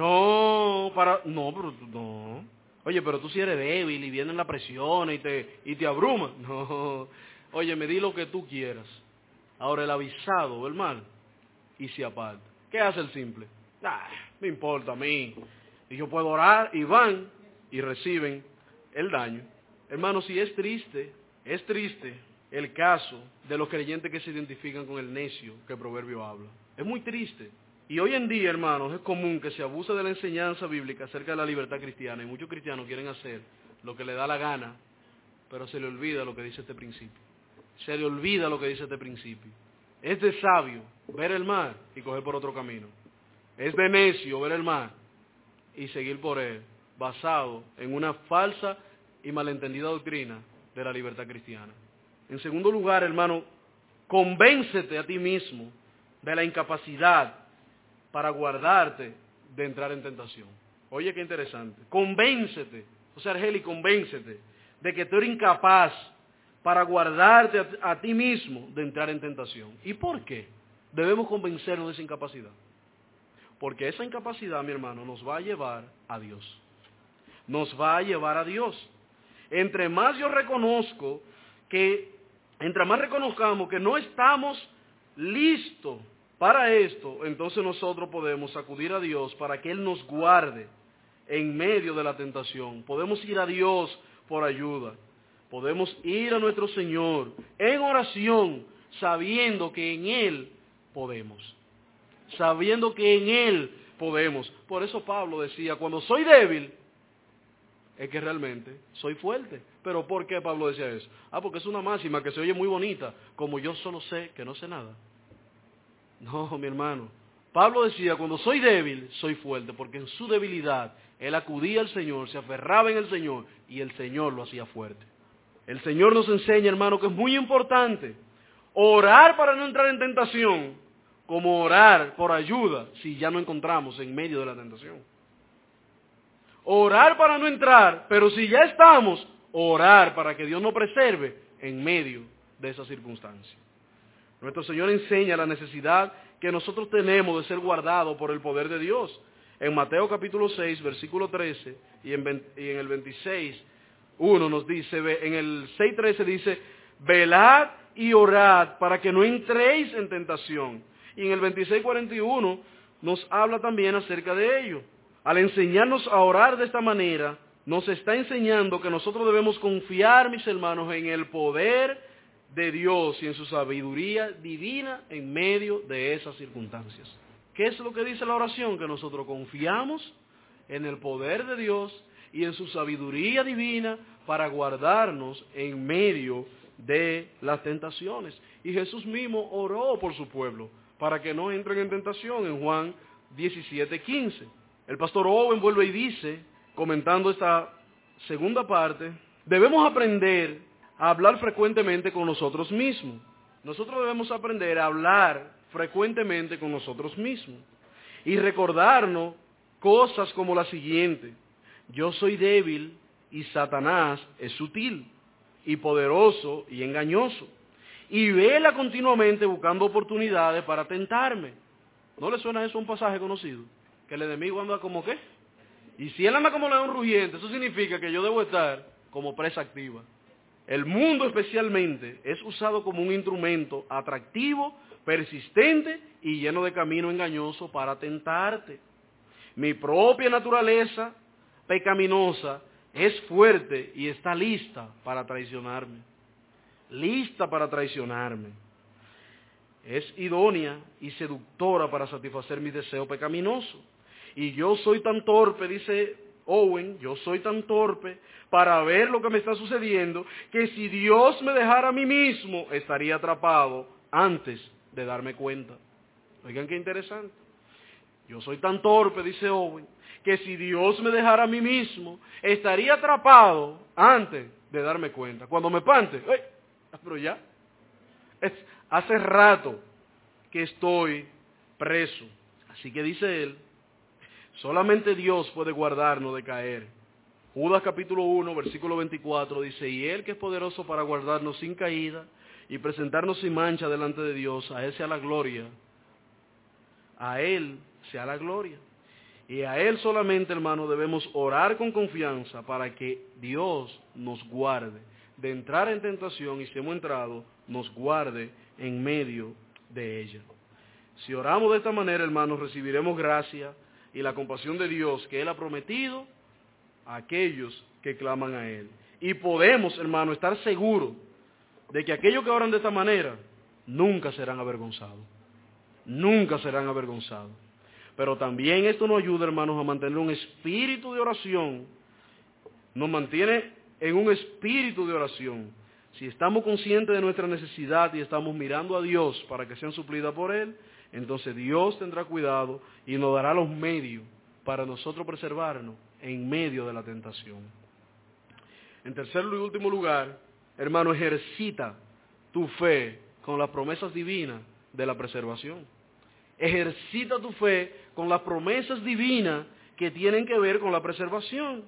No, para... No, pero no. Oye, pero tú si eres débil y viene la presión y te, y te abruma. No. Oye, me di lo que tú quieras. Ahora el avisado ve el mal y se aparta. ¿Qué hace el simple? Ah, me importa a mí. Y yo puedo orar y van y reciben el daño. Hermano, si es triste, es triste el caso de los creyentes que se identifican con el necio que el Proverbio habla. Es muy triste. Y hoy en día, hermanos, es común que se abuse de la enseñanza bíblica acerca de la libertad cristiana. Y muchos cristianos quieren hacer lo que le da la gana, pero se le olvida lo que dice este principio. Se le olvida lo que dice este principio. Es de sabio ver el mar y coger por otro camino. Es de necio ver el mar y seguir por él, basado en una falsa y malentendida doctrina de la libertad cristiana. En segundo lugar, hermano, convéncete a ti mismo de la incapacidad para guardarte de entrar en tentación. Oye, qué interesante. Convéncete, o sea, Argeli, convéncete de que tú eres incapaz para guardarte a, a ti mismo de entrar en tentación. ¿Y por qué debemos convencernos de esa incapacidad? Porque esa incapacidad, mi hermano, nos va a llevar a Dios. Nos va a llevar a Dios. Entre más yo reconozco que, entre más reconozcamos que no estamos listos para esto, entonces nosotros podemos acudir a Dios para que Él nos guarde en medio de la tentación. Podemos ir a Dios por ayuda. Podemos ir a nuestro Señor en oración, sabiendo que en Él podemos. Sabiendo que en Él podemos. Por eso Pablo decía, cuando soy débil, es que realmente soy fuerte. ¿Pero por qué Pablo decía eso? Ah, porque es una máxima que se oye muy bonita, como yo solo sé que no sé nada. No, mi hermano. Pablo decía, cuando soy débil, soy fuerte, porque en su debilidad él acudía al Señor, se aferraba en el Señor, y el Señor lo hacía fuerte. El Señor nos enseña, hermano, que es muy importante orar para no entrar en tentación, como orar por ayuda si ya no encontramos en medio de la tentación. Orar para no entrar, pero si ya estamos, orar para que Dios nos preserve en medio de esa circunstancia. Nuestro Señor enseña la necesidad que nosotros tenemos de ser guardados por el poder de Dios. En Mateo capítulo seis, versículo trece, y en, veinte, y en el veintiséis, uno nos dice, en el seis trece dice, velad y orad para que no entréis en tentación. Y en el veintiséis cuarenta y uno nos habla también acerca de ello. Al enseñarnos a orar de esta manera, nos está enseñando que nosotros debemos confiar, mis hermanos, en el poder de Dios y en su sabiduría divina en medio de esas circunstancias. ¿Qué es lo que dice la oración? Que nosotros confiamos en el poder de Dios y en su sabiduría divina para guardarnos en medio de las tentaciones. Y Jesús mismo oró por su pueblo para que no entren en tentación en Juan diecisiete quince. El pastor Owen vuelve y dice, comentando esta segunda parte, debemos aprender a hablar frecuentemente con nosotros mismos. Nosotros debemos aprender a hablar frecuentemente con nosotros mismos y recordarnos cosas como la siguiente: yo soy débil y Satanás es sutil y poderoso y engañoso y vela continuamente buscando oportunidades para tentarme. ¿No le suena eso a un pasaje conocido? Que el enemigo anda como ¿qué? Y si él anda como león rugiente, eso significa que yo debo estar como presa activa. El mundo especialmente es usado como un instrumento atractivo, persistente y lleno de camino engañoso para tentarte. Mi propia naturaleza pecaminosa es fuerte y está lista para traicionarme. Lista para traicionarme. Es idónea y seductora para satisfacer mi deseo pecaminoso. Y yo soy tan torpe, dice Owen, yo soy tan torpe para ver lo que me está sucediendo, que si Dios me dejara a mí mismo, estaría atrapado antes de darme cuenta. Oigan qué interesante. Yo soy tan torpe, dice Owen, que si Dios me dejara a mí mismo, estaría atrapado antes de darme cuenta. Cuando me pante, ¡ay! Pero ya, es, hace rato que estoy preso. Así que dice él, solamente Dios puede guardarnos de caer. Judas capítulo uno, versículo veinticuatro dice, y Él que es poderoso para guardarnos sin caída y presentarnos sin mancha delante de Dios, a Él sea la gloria. A Él sea la gloria. Y a Él solamente, hermano, debemos orar con confianza para que Dios nos guarde de entrar en tentación y si hemos entrado, nos guarde en medio de ella. Si oramos de esta manera, hermanos, recibiremos gracia y la compasión de Dios que Él ha prometido a aquellos que claman a Él. Y podemos, hermano, estar seguros de que aquellos que oran de esta manera nunca serán avergonzados. Nunca serán avergonzados. Pero también esto nos ayuda, hermanos, a mantener un espíritu de oración. Nos mantiene en un espíritu de oración, Si estamos conscientes de nuestra necesidad y estamos mirando a Dios para que sean suplidas por Él, entonces Dios tendrá cuidado y nos dará los medios para nosotros preservarnos en medio de la tentación. En tercer y último lugar, hermano, ejercita tu fe con las promesas divinas de la preservación. Ejercita tu fe con las promesas divinas que tienen que ver con la preservación.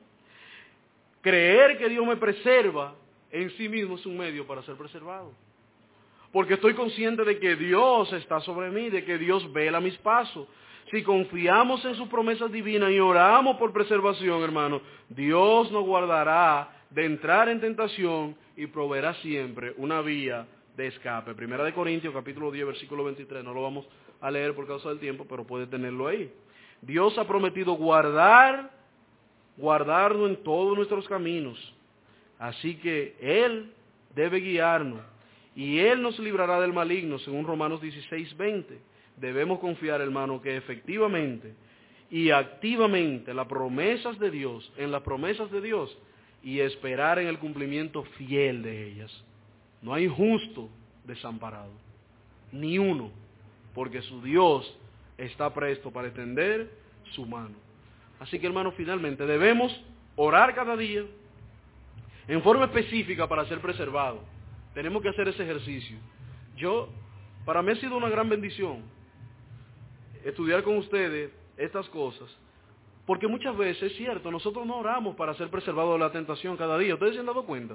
Creer que Dios me preserva en sí mismo es un medio para ser preservado. Porque estoy consciente de que Dios está sobre mí, de que Dios vela mis pasos. Si confiamos en sus promesas divinas y oramos por preservación, hermano, Dios nos guardará de entrar en tentación y proveerá siempre una vía de escape. Primera de Corintios, capítulo diez, versículo veintitrés, no lo vamos a leer por causa del tiempo, pero puede tenerlo ahí. Dios ha prometido guardar, guardarnos en todos nuestros caminos. Así que Él debe guiarnos y Él nos librará del maligno, según Romanos dieciséis, veinte. Debemos confiar, hermano, que efectivamente y activamente las promesas de Dios, en las promesas de Dios, y esperar en el cumplimiento fiel de ellas. No hay justo desamparado, ni uno, porque su Dios está presto para extender su mano. Así que, hermano, finalmente debemos orar cada día en forma específica para ser preservados. Tenemos que hacer ese ejercicio. Yo, para mí ha sido una gran bendición estudiar con ustedes estas cosas, porque muchas veces, es cierto, nosotros no oramos para ser preservados de la tentación cada día. ¿Ustedes se han dado cuenta?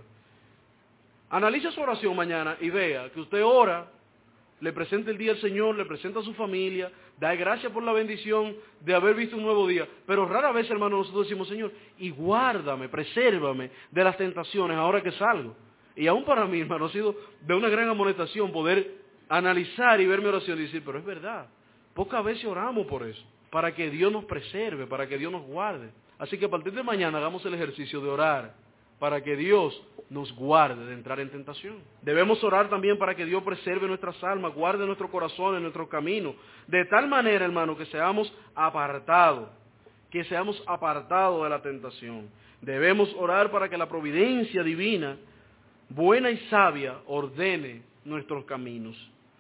Analice su oración mañana y vea que usted ora, le presenta el día al Señor, le presenta a su familia, da gracias por la bendición de haber visto un nuevo día. Pero rara vez, hermano, nosotros decimos, Señor, y guárdame, presérvame de las tentaciones ahora que salgo. Y aún para mí, hermano, ha sido de una gran amonestación poder analizar y ver mi oración y decir, pero es verdad, pocas veces oramos por eso, para que Dios nos preserve, para que Dios nos guarde. Así que a partir de mañana hagamos el ejercicio de orar para que Dios nos guarde de entrar en tentación. Debemos orar también para que Dios preserve nuestras almas, guarde nuestro corazón en nuestro camino, de tal manera, hermano, que seamos apartados, que seamos apartados de la tentación. Debemos orar para que la providencia divina, buena y sabia, ordene nuestros caminos.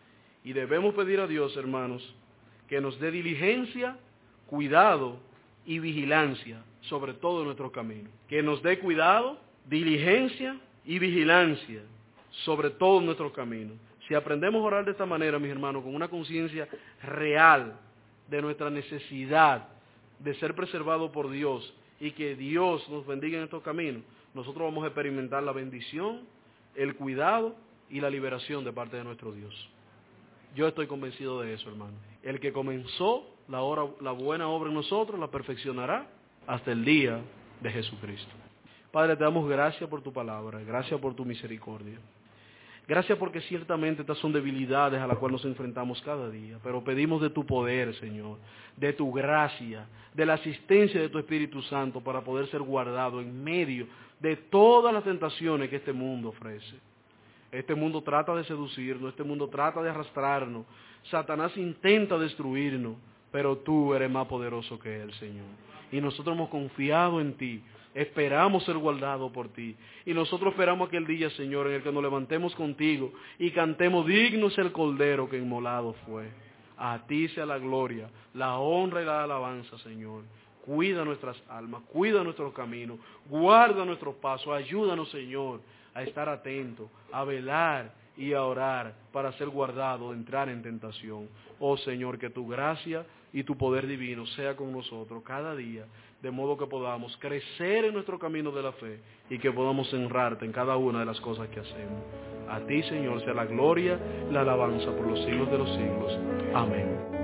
Y debemos pedir a Dios, hermanos, que nos dé diligencia, cuidado y vigilancia sobre todo nuestro camino. Que nos dé cuidado, diligencia y vigilancia sobre todo nuestro camino. Si aprendemos a orar de esta manera, mis hermanos, con una conciencia real de nuestra necesidad de ser preservados por Dios y que Dios nos bendiga en estos caminos, nosotros vamos a experimentar la bendición, el cuidado y la liberación de parte de nuestro Dios. Yo estoy convencido de eso, hermano. El que comenzó la, obra, la buena obra en nosotros, la perfeccionará hasta el día de Jesucristo. Padre, te damos gracias por tu palabra, gracias por tu misericordia. Gracias porque ciertamente estas son debilidades a las cuales nos enfrentamos cada día, pero pedimos de tu poder, Señor, de tu gracia, de la asistencia de tu Espíritu Santo para poder ser guardado en medio de todas las tentaciones que este mundo ofrece. Este mundo trata de seducirnos, este mundo trata de arrastrarnos, Satanás intenta destruirnos, pero tú eres más poderoso que él, Señor. Y nosotros hemos confiado en ti, esperamos ser guardados por ti. Y nosotros esperamos aquel día, Señor, en el que nos levantemos contigo y cantemos digno es el Cordero que inmolado fue. A ti sea la gloria, la honra y la alabanza, Señor. Cuida nuestras almas, cuida nuestros caminos, guarda nuestros pasos, ayúdanos, Señor, a estar atentos, a velar y a orar para ser guardado de entrar en tentación. Oh Señor, que tu gracia y tu poder divino sea con nosotros cada día, de modo que podamos crecer en nuestro camino de la fe y que podamos honrarte en cada una de las cosas que hacemos. A ti, Señor, sea la gloria y la alabanza por los siglos de los siglos. Amén.